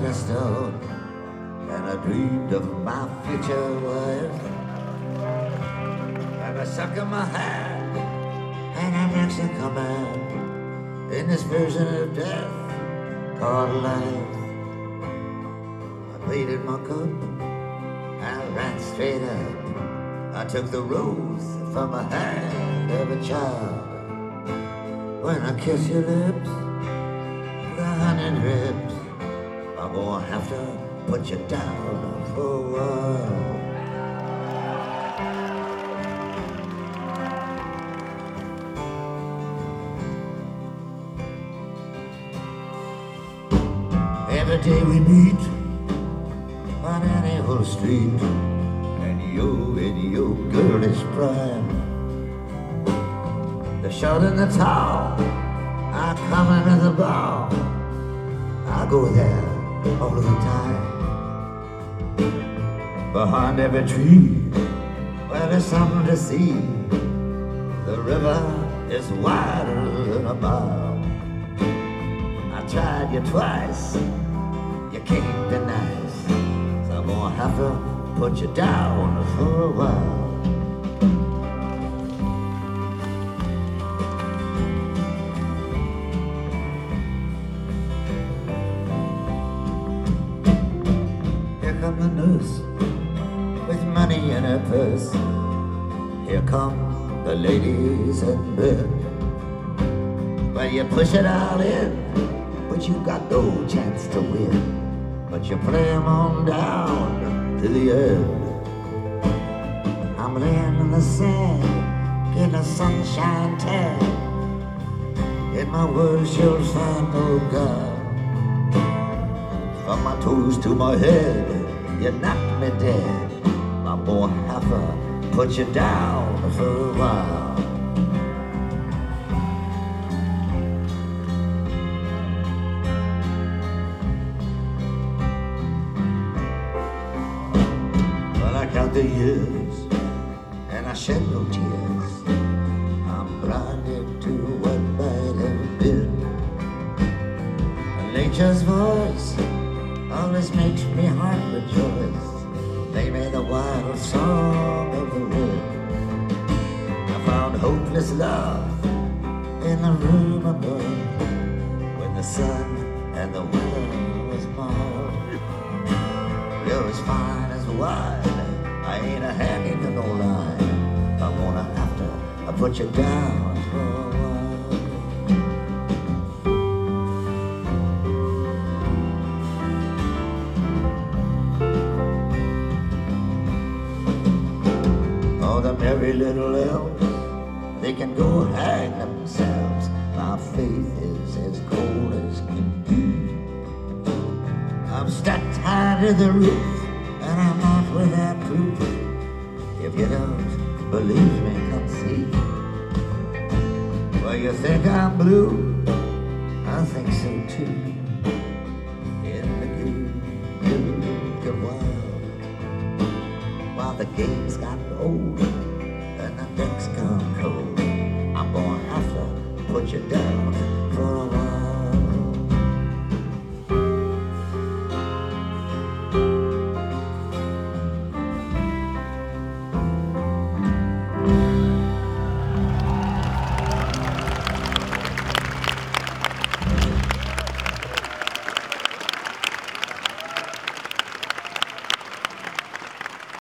like a stone, and I dreamed of my future wife. And I suck in my hand, and I'm next in command in this version of death called life. I pleaded my cup, I ran straight up. I took the rose from the hand of a child. When I kiss your lips, the honey drips, I'm gonna have to put you down for a while. Every day we meet on any old street, and you in your girlish prime, the short and the tall are coming in the ball. I go there all of the time. Behind every tree where there's something to see, the river is wider than a mile. I tried you twice, you can't be nice, so I'm gonna have to put you down for a while. Here come the nurse with money in her purse. Here come the ladies in bed. Well, you push it all in, but you got no chance to win. But you play 'em on down to the end. I'm laying in the sand, getting a sunshine tan. In my words you'll find no God. From my toes to my head, you knocked me dead. I'm gonna have to put you down for a while. I count the years and I shed no tears. I'm blinded to what might have been. Nature's voice always makes me heart rejoice. They made the wild song of the wind. I found hopeless love in the room above, when the sun and the weather was mild. You're as fine as wine, I ain't a hanging to no line. I'm gonna have to put you down for a while. Oh, the merry little elves, they can go hang themselves. My faith is as cold as can be. I'm stuck tied to the roof, and I'm not without proof. If you don't believe me, come see. Well, you think I'm blue? I think so too. In the good wild, while the games got old.